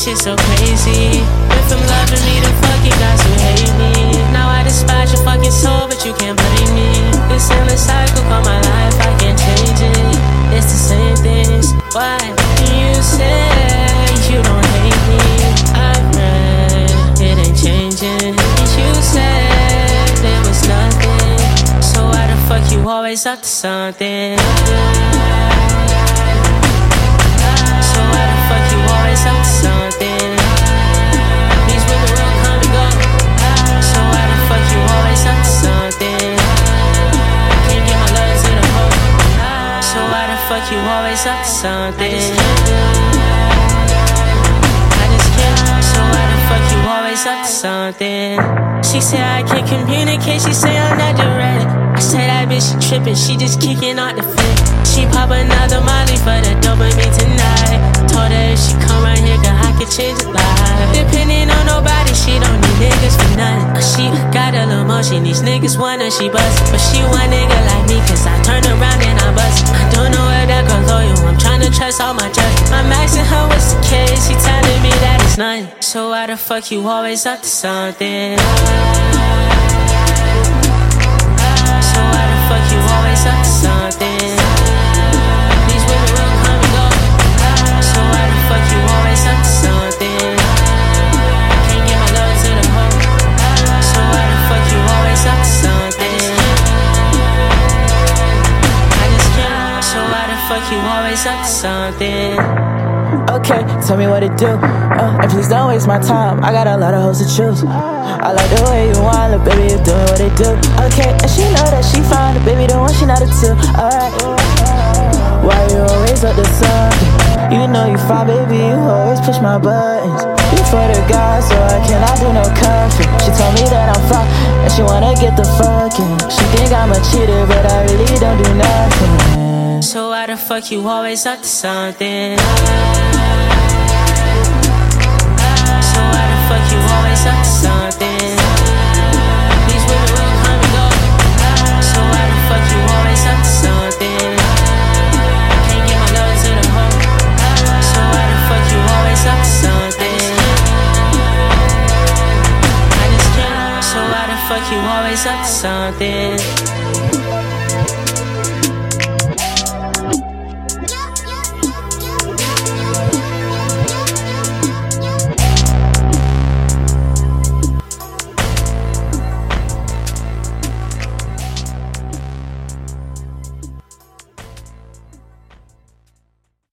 shit so crazy. Went from loving me to fucking guys who hate me. Now I despise your fucking soul, but you can't blame me. This endless cycle called my life, I can't change it. It's the same things. Why you say you don't hate me? I've read it ain't changing. You said there was nothing, so why the fuck you always up to something? So why the fuck you always up to something? These women will come and go. So why the fuck you always up to something? Can't get my love to the hoe. So why the fuck you always up to something? I just can't. So why the fuck you always up to something? She said I can't communicate, she say I'm not direct. I said that bitch she trippin', she just kicking out the flick. She pop another molly for the dopamine tonight. Told her if she come right here, girl, I can change her life. Depending on nobody, she don't need niggas for nothing. She got a little motion, these niggas want her, she bust. But she want nigga like me, cause I turn around and I bust. I don't know where that girl loyal, I'm tryna trust all my trust. I'm asking her what's the case, she telling me that it's nothing. So why the fuck you always up to something? So why the fuck you always up to something? These women will come and go. So why the fuck you always up to something? Can't get my love to the hoe. So why the fuck you always up to something? I just can't. So why the fuck you always up to something? Okay, tell me what to do. And please don't waste my time. I got a lot of hoes to choose. I like the way you want, look, baby, you're doing what they do. Okay, and she know that she fine, baby, the one she not a two. Alright. Why you always up to something? You know you fine, baby, you always push my buttons. You for the guy, so I cannot do no comfort. She told me that I'm fine, and she wanna get the fucking. She think I'm a cheater, but I really don't do nothing. So why the fuck you always up to something? So why the fuck you always up to something? These women will come and go. So why the fuck you always up to something? Can't get my love to the hoe. So why the fuck you always up to something? I just can't. So why the fuck you always up to something?